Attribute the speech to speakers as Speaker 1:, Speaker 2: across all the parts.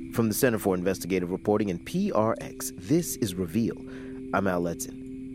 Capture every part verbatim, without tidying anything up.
Speaker 1: From the Center for Investigative Reporting and P R X, this is Reveal. I'm Al Letson.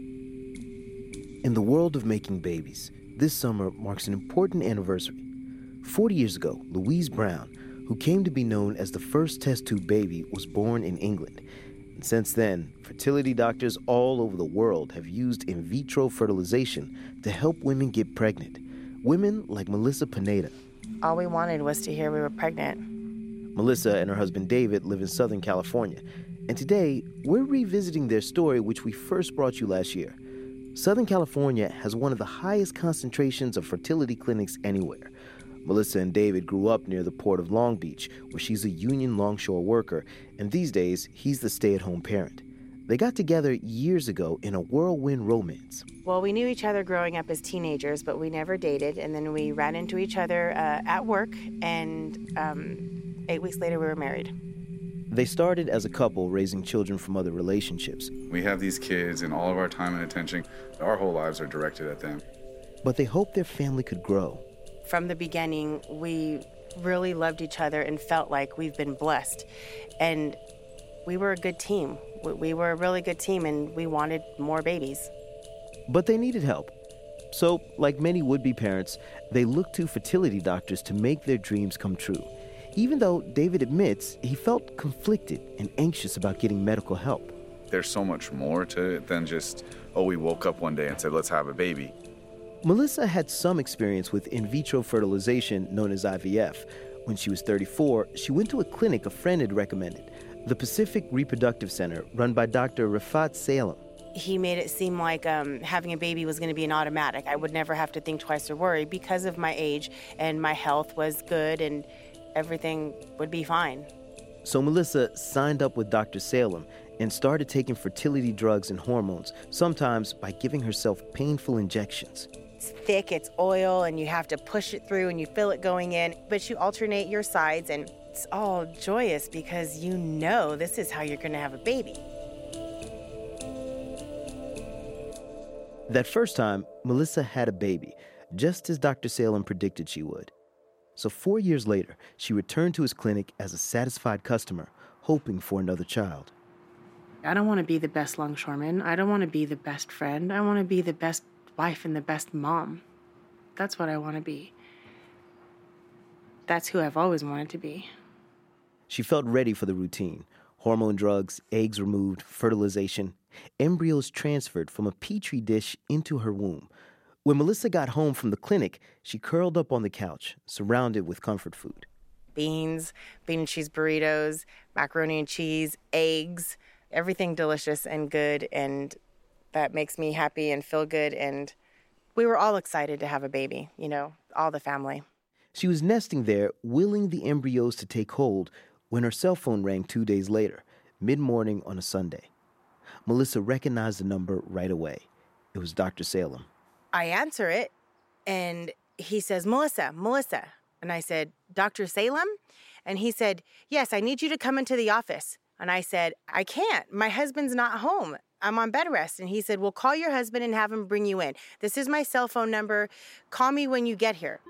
Speaker 1: In the world of making babies, this summer marks an important anniversary. Forty years ago, Louise Brown, who came to be known as the first test tube baby, was born in England. And since then, fertility doctors all over the world have used in vitro fertilization to help women get pregnant. Women like Melissa Pineda.
Speaker 2: All we wanted was to hear we were pregnant.
Speaker 1: Melissa and her husband David live in Southern California. And today, we're revisiting their story, which we first brought you last year. Southern California has one of the highest concentrations of fertility clinics anywhere. Melissa and David grew up near the port of Long Beach, where she's a union longshore worker, and these days, he's the stay-at-home parent. They got together years ago in a whirlwind romance.
Speaker 2: Well, we knew each other growing up as teenagers, but we never dated, and then we ran into each other uh, at work, and um, eight weeks later, we were married.
Speaker 1: They started as a couple raising children from other relationships.
Speaker 3: We have these kids, and all of our time and attention, our whole lives are directed at them.
Speaker 1: But they hoped their family could grow.
Speaker 2: From the beginning, we really loved each other and felt like we've been blessed. And we were a good team. We were a really good team, and we wanted more babies.
Speaker 1: But they needed help. So, like many would-be parents, they looked to fertility doctors to make their dreams come true. Even though David admits he felt conflicted and anxious about getting medical help.
Speaker 3: There's so much more to it than just, oh, we woke up one day and said, let's have a baby.
Speaker 1: Melissa had some experience with in vitro fertilization, known as I V F. When she was thirty-four, she went to a clinic a friend had recommended, the Pacific Reproductive Center, run by Doctor Rafat Salem.
Speaker 2: He made it seem like um, having a baby was going to be an automatic. I would never have to think twice or worry because of my age, and my health was good, and everything would be fine.
Speaker 1: So Melissa signed up with Doctor Salem and started taking fertility drugs and hormones, sometimes by giving herself painful injections.
Speaker 2: It's thick, it's oil, and you have to push it through and you feel it going in, but you alternate your sides, and it's all joyous because you know this is how you're going to have a baby.
Speaker 1: That first time, Melissa had a baby, just as Doctor Salem predicted she would. So four years later, she returned to his clinic as a satisfied customer, hoping for another child.
Speaker 2: I don't want to be the best longshoreman. I don't want to be the best friend. I want to be the best wife and the best mom. That's what I want to be. That's who I've always wanted to be.
Speaker 1: She felt ready for the routine. Hormone drugs, eggs removed, fertilization, embryos transferred from a petri dish into her womb. When Melissa got home from the clinic, she curled up on the couch, surrounded with comfort food.
Speaker 2: Beans, bean and cheese burritos, macaroni and cheese, eggs, everything delicious and good, and that makes me happy and feel good. And we were all excited to have a baby, you know, all the family.
Speaker 1: She was nesting there, willing the embryos to take hold, when her cell phone rang two days later, mid-morning on a Sunday. Melissa recognized the number right away. It was Doctor Salem.
Speaker 2: I answer it, and he says, Melissa, Melissa. And I said, Doctor Salem? And he said, yes, I need you to come into the office. And I said, I can't. My husband's not home. I'm on bed rest. And he said, well, call your husband and have him bring you in. This is my cell phone number. Call me when you get here.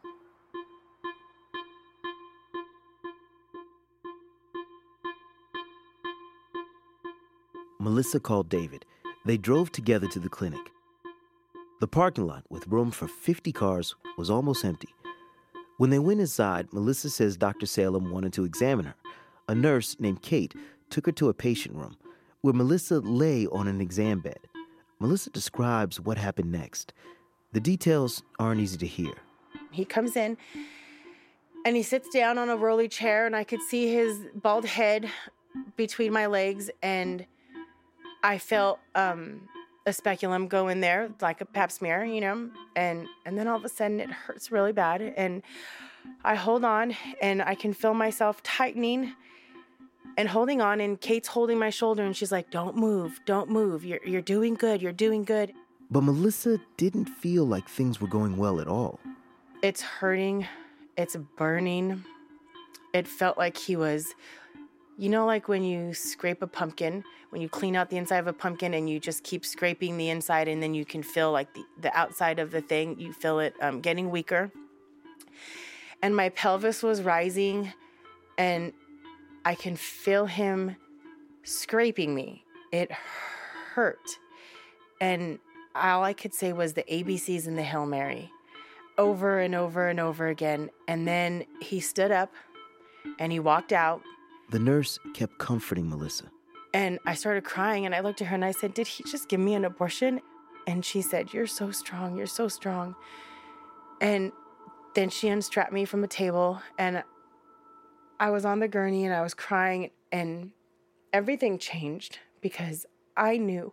Speaker 1: Melissa called David. They drove together to the clinic. The parking lot, with room for fifty cars, was almost empty. When they went inside, Melissa says Doctor Salem wanted to examine her. A nurse named Kate took her to a patient room, where Melissa lay on an exam bed. Melissa describes what happened next. The details aren't easy to hear.
Speaker 2: He comes in, and he sits down on a rolly chair, and I could see his bald head between my legs, and I felt um, a speculum go in there, like a pap smear, you know, and, and then all of a sudden it hurts really bad, and I hold on, and I can feel myself tightening and holding on, and Kate's holding my shoulder, and she's like, don't move, don't move, you're, you're doing good, you're doing good.
Speaker 1: But Melissa didn't feel like things were going well at all.
Speaker 2: It's hurting, it's burning. It felt like he was... You know, like when you scrape a pumpkin, when you clean out the inside of a pumpkin and you just keep scraping the inside, and then you can feel like the, the outside of the thing, you feel it um, getting weaker. And my pelvis was rising, and I can feel him scraping me. It hurt. And all I could say was the A B Cs and the Hail Mary over and over and over again. And then he stood up and he walked out.
Speaker 1: The nurse kept comforting Melissa.
Speaker 2: And I started crying and I looked at her and I said, did he just give me an abortion? And she said, you're so strong. You're so strong. And then she unstrapped me from a table and I was on the gurney and I was crying and everything changed because I knew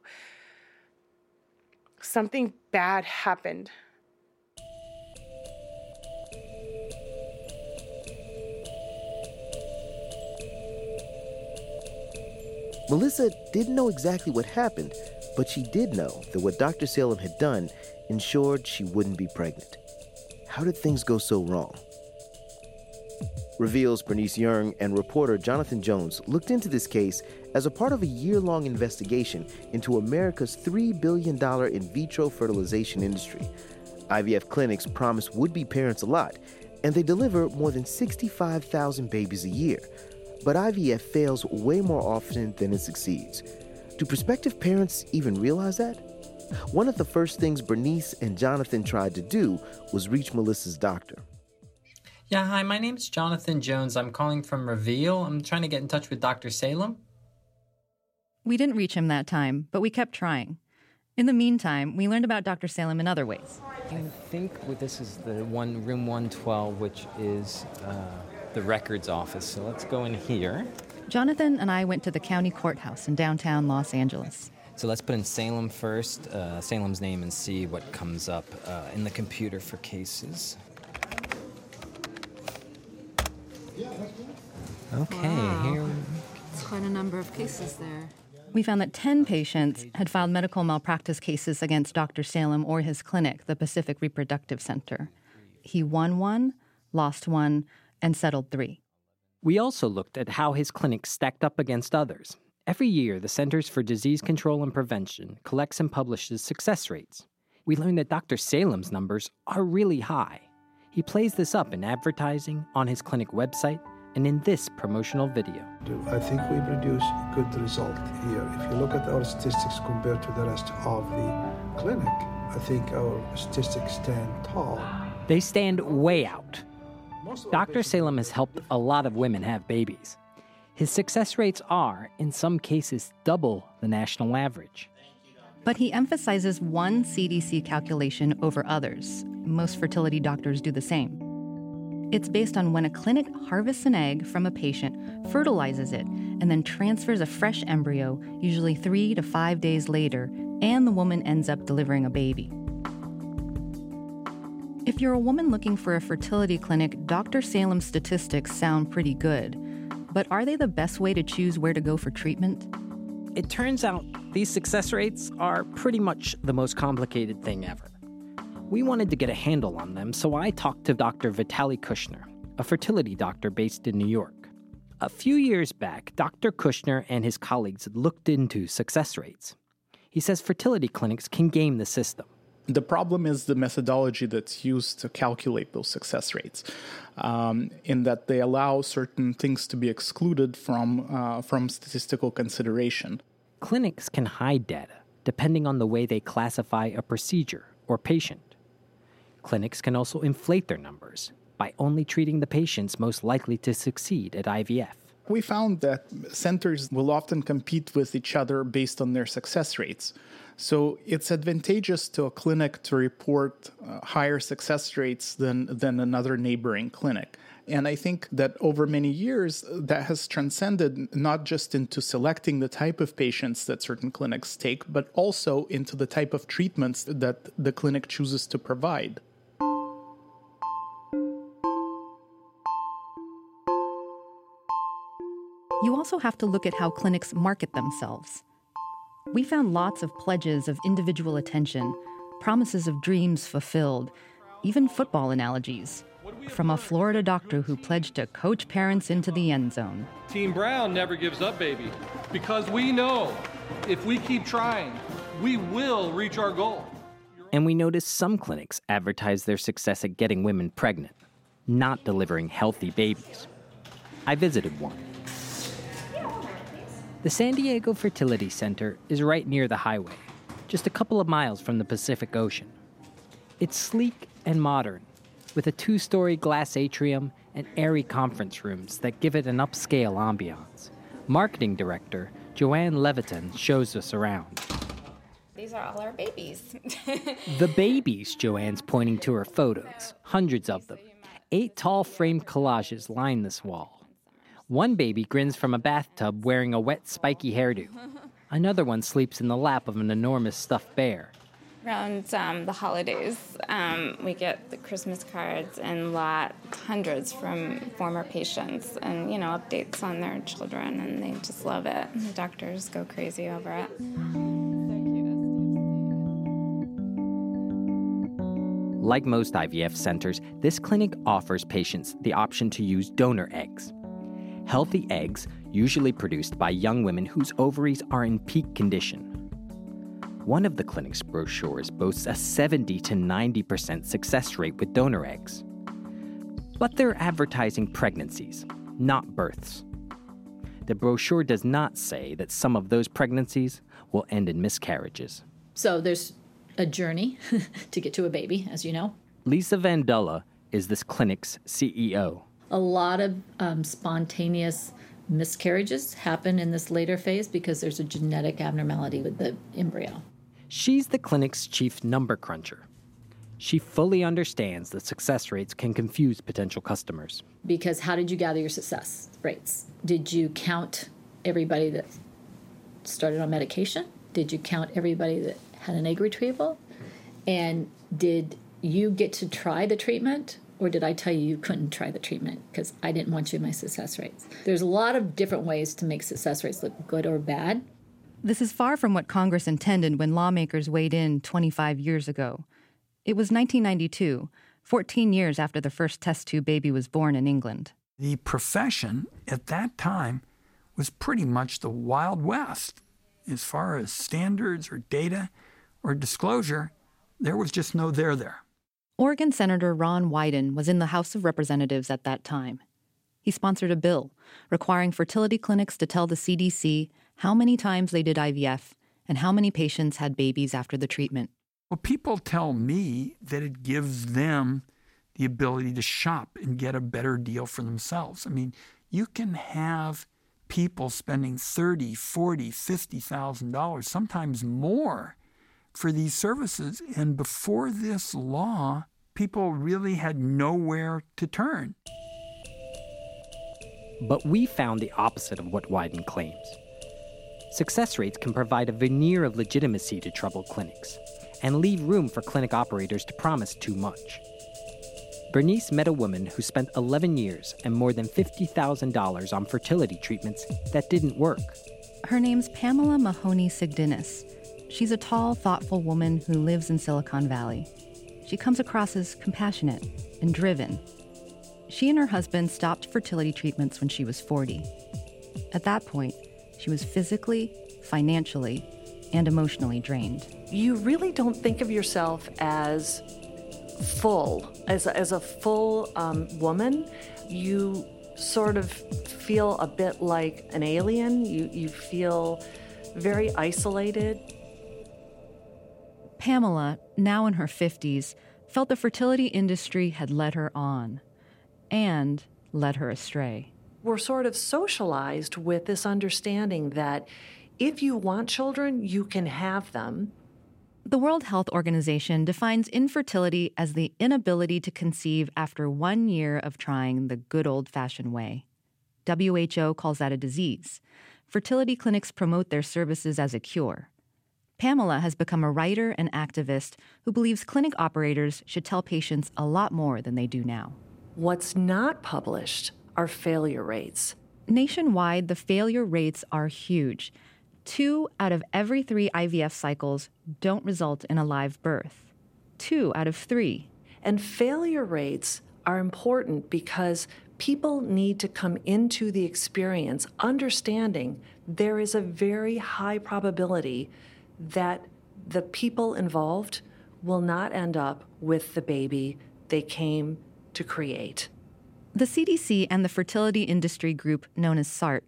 Speaker 2: something bad happened.
Speaker 1: Melissa didn't know exactly what happened, but she did know that what Doctor Salem had done ensured she wouldn't be pregnant. How did things go so wrong? Reveal's Bernice Yeung and reporter Jonathan Jones looked into this case as a part of a year-long investigation into America's three billion dollars in vitro fertilization industry. I V F clinics promise would-be parents a lot, and they deliver more than sixty-five thousand babies a year. But I V F fails way more often than it succeeds. Do prospective parents even realize that? One of the first things Bernice and Jonathan tried to do was reach Melissa's doctor.
Speaker 4: Yeah, hi, my name's Jonathan Jones. I'm calling from Reveal. I'm trying to get in touch with Doctor Salem.
Speaker 5: We didn't reach him that time, but we kept trying. In the meantime, we learned about Doctor Salem in other ways.
Speaker 6: I think this is the one, room one twelve, which is uh, the records office. So let's go in here.
Speaker 5: Jonathan and I went to the county courthouse in downtown Los Angeles.
Speaker 6: So let's put in Salem first, uh, Salem's name, and see what comes up uh, in the computer for cases. Okay,
Speaker 7: wow.
Speaker 6: here.
Speaker 7: It's quite a number of cases there.
Speaker 5: We found that ten patients had filed medical malpractice cases against Doctor Salem or his clinic, the Pacific Reproductive Center. He won one, lost one, and settled three.
Speaker 4: We also looked at how his clinic stacked up against others. Every year, the Centers for Disease Control and Prevention collects and publishes success rates. We learned that Doctor Salem's numbers are really high. He plays this up in advertising, on his clinic website, and in this promotional video.
Speaker 8: I think we produce a good result here. If you look at our statistics compared to the rest of the clinic, I think our statistics stand tall.
Speaker 4: They stand way out. Doctor Salem has helped a lot of women have babies. His success rates are, in some cases, double the national average.
Speaker 5: But he emphasizes one C D C calculation over others. Most fertility doctors do the same. It's based on when a clinic harvests an egg from a patient, fertilizes it, and then transfers a fresh embryo, usually three to five days later, and the woman ends up delivering a baby. If you're a woman looking for a fertility clinic, Doctor Salem's statistics sound pretty good. But are they the best way to choose where to go for treatment?
Speaker 4: It turns out these success rates are pretty much the most complicated thing ever. We wanted to get a handle on them, so I talked to Doctor Vitaly Kushner, a fertility doctor based in New York. A few years back, Doctor Kushner and his colleagues looked into success rates. He says fertility clinics can game the system.
Speaker 9: The problem is the methodology that's used to calculate those success rates, um, in that they allow certain things to be excluded from, uh, from statistical consideration.
Speaker 4: Clinics can hide data depending on the way they classify a procedure or patient. Clinics can also inflate their numbers by only treating the patients most likely to succeed at I V F.
Speaker 9: We found that centers will often compete with each other based on their success rates. So it's advantageous to a clinic to report uh, higher success rates than, than another neighboring clinic. And I think that over many years, that has transcended not just into selecting the type of patients that certain clinics take, but also into the type of treatments that the clinic chooses to provide.
Speaker 5: You also have to look at how clinics market themselves. We found lots of pledges of individual attention, promises of dreams fulfilled, even football analogies, from a Florida doctor who pledged to coach parents into the end zone.
Speaker 10: Team Brown never gives up, baby, because we know if we keep trying, we will reach our goal.
Speaker 4: And we noticed some clinics advertise their success at getting women pregnant, not delivering healthy babies. I visited one. The San Diego Fertility Center is right near the highway, just a couple of miles from the Pacific Ocean. It's sleek and modern, with a two-story glass atrium and airy conference rooms that give it an upscale ambiance. Marketing director Joanne Leviton shows us around.
Speaker 11: These are all our babies.
Speaker 4: The babies, Joanne's pointing to her photos, hundreds of them. Eight tall framed collages line this wall. One baby grins from a bathtub wearing a wet, spiky hairdo. Another one sleeps in the lap of an enormous stuffed bear.
Speaker 11: Around um, the holidays, um, we get the Christmas cards and lot hundreds from former patients, and you know, updates on their children, and they just love it. And the doctors go crazy over it.
Speaker 4: Like most I V F centers, this clinic offers patients the option to use donor eggs. Healthy eggs, usually produced by young women whose ovaries are in peak condition. One of the clinic's brochures boasts a seventy to ninety percent success rate with donor eggs. But they're advertising pregnancies, not births. The brochure does not say that some of those pregnancies will end in miscarriages.
Speaker 12: So there's a journey to get to a baby, as you know.
Speaker 4: Lisa Vandulla is this clinic's C E O.
Speaker 12: A lot of um, spontaneous miscarriages happen in this later phase because there's a genetic abnormality with the embryo.
Speaker 4: She's the clinic's chief number cruncher. She fully understands that success rates can confuse potential customers.
Speaker 12: Because how did you gather your success rates? Did you count everybody that started on medication? Did you count everybody that had an egg retrieval? And did you get to try the treatment? Or did I tell you you couldn't try the treatment because I didn't want you in my success rates? There's a lot of different ways to make success rates look good or bad.
Speaker 5: This is far from what Congress intended when lawmakers weighed in twenty-five years ago. It was nineteen ninety-two, fourteen years after the first test tube baby was born in England.
Speaker 13: The profession at that time was pretty much the Wild West. As far as standards or data or disclosure, there was just no there there.
Speaker 5: Oregon Senator Ron Wyden was in the House of Representatives at that time. He sponsored a bill requiring fertility clinics to tell the C D C how many times they did I V F and how many patients had babies after the treatment.
Speaker 13: Well, people tell me that it gives them the ability to shop and get a better deal for themselves. I mean, you can have people spending thirty thousand dollars, forty thousand dollars, fifty thousand dollars, sometimes more for these services. And before this law, people really had nowhere to turn.
Speaker 4: But we found the opposite of what Wyden claims. Success rates can provide a veneer of legitimacy to troubled clinics and leave room for clinic operators to promise too much. Bernice met a woman who spent eleven years and more than fifty thousand dollars on fertility treatments that didn't work.
Speaker 5: Her name's Pamela Mahoney Sigdinis. She's a tall, thoughtful woman who lives in Silicon Valley. She comes across as compassionate and driven. She and her husband stopped fertility treatments when she was forty. At that point, she was physically, financially, and emotionally drained.
Speaker 14: You really don't think of yourself as full, as a, as a full um, woman. You sort of feel a bit like an alien. You, you feel very isolated.
Speaker 5: Pamela, now in her fifties, felt the fertility industry had led her on and led her astray.
Speaker 14: We're sort of socialized with this understanding that if you want children, you can have them.
Speaker 5: The World Health Organization defines infertility as the inability to conceive after one year of trying the good old-fashioned way. W H O calls that a disease. Fertility clinics promote their services as a cure. Pamela has become a writer and activist who believes clinic operators should tell patients a lot more than they do now.
Speaker 14: What's not published are failure rates.
Speaker 5: Nationwide, the failure rates are huge. Two out of every three I V F cycles don't result in a live birth. Two out of three.
Speaker 14: And failure rates are important because people need to come into the experience understanding there is a very high probability that the people involved will not end up with the baby they came to create.
Speaker 5: The C D C and the fertility industry group known as SART are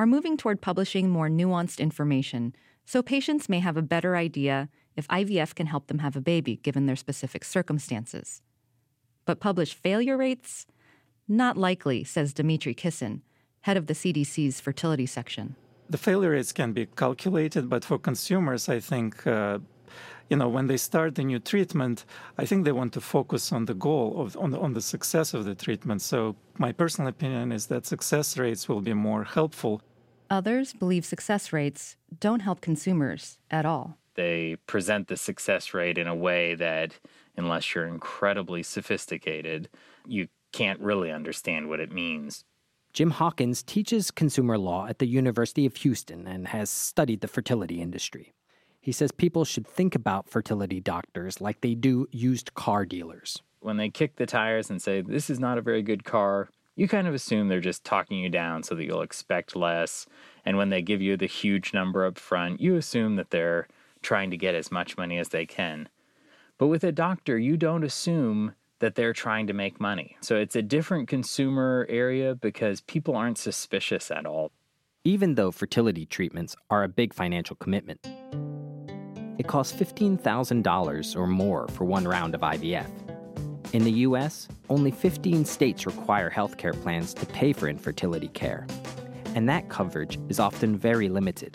Speaker 5: are moving toward publishing more nuanced information so patients may have a better idea if I V F can help them have a baby given their specific circumstances. But published failure rates? Not likely, says Dimitri Kissin, head of the C D C's fertility section.
Speaker 15: The failure rates can be calculated, but for consumers, I think, uh, you know, when they start the new treatment, I think they want to focus on the goal, of, on, the, on the success of the treatment. So my personal opinion is that success rates will be more helpful.
Speaker 5: Others believe success rates don't help consumers at all.
Speaker 16: They present the success rate in a way that, unless you're incredibly sophisticated, you can't really understand what it means.
Speaker 4: Jim Hawkins teaches consumer law at the University of Houston and has studied the fertility industry. He says people should think about fertility doctors like they do used car dealers.
Speaker 16: When they kick the tires and say, this is not a very good car, you kind of assume they're just talking you down so that you'll expect less. And when they give you the huge number up front, you assume that they're trying to get as much money as they can. But with a doctor, you don't assume that they're trying to make money. So it's a different consumer area because people aren't suspicious at all.
Speaker 4: Even though fertility treatments are a big financial commitment, it costs fifteen thousand dollars or more for one round of I V F. In the U S, only fifteen states require healthcare plans to pay for infertility care, and that coverage is often very limited.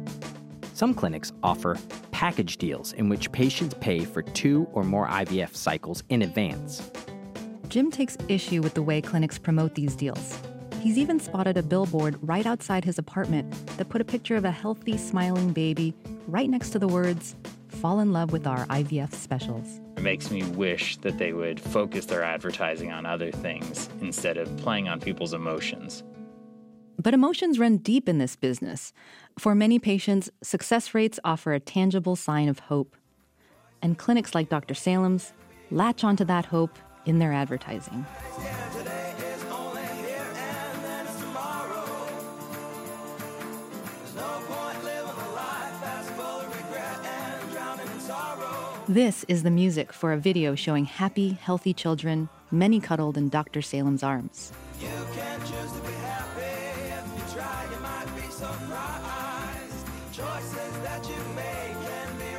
Speaker 4: Some clinics offer package deals in which patients pay for two or more I V F cycles in advance.
Speaker 5: Jim takes issue with the way clinics promote these deals. He's even spotted a billboard right outside his apartment that put a picture of a healthy, smiling baby right next to the words, "Fall in love with our I V F specials."
Speaker 16: It makes me wish that they would focus their advertising on other things instead of playing on people's emotions.
Speaker 5: But emotions run deep in this business. For many patients, success rates offer a tangible sign of hope. And clinics like Doctor Salem's latch onto that hope in their advertising. This is the music for a video showing happy, healthy children, many cuddled in Doctor Salem's arms.
Speaker 17: You can't choose to be happy. If you try, you might be surprised. Choices that you make can be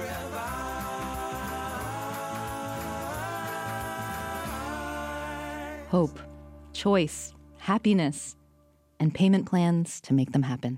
Speaker 17: revised.
Speaker 5: Hope, choice, happiness, and payment plans to make them happen.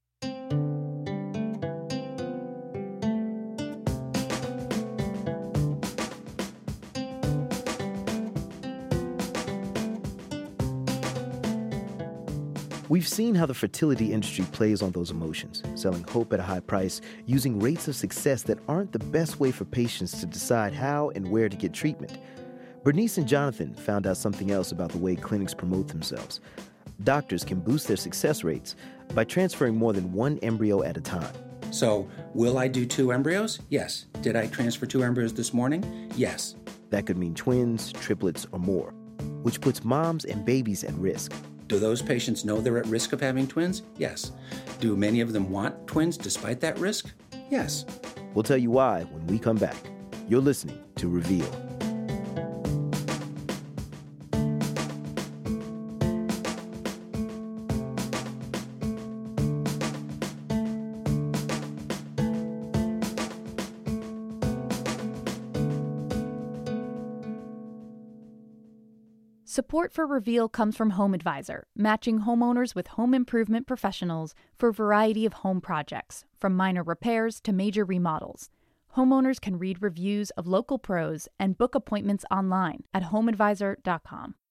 Speaker 1: We've seen how the fertility industry plays on those emotions, selling hope at a high price, using rates of success that aren't the best way for patients to decide how and where to get treatment. Bernice and Jonathan found out something else about the way clinics promote themselves. Doctors can boost their success rates by transferring more than one embryo at a time.
Speaker 18: So, will I do two embryos? Yes. Did I transfer two embryos this morning? Yes.
Speaker 1: That could mean twins, triplets, or more, which puts moms and babies at risk.
Speaker 18: Do those patients know they're at risk of having twins? Yes. Do many of them want twins despite that risk? Yes.
Speaker 1: We'll tell you why when we come back. You're listening to Reveal.
Speaker 19: Support for Reveal comes from Home Advisor, matching homeowners with home improvement professionals for a variety of home projects, from minor repairs to major remodels. Homeowners can read reviews of local pros and book appointments online at home advisor dot com.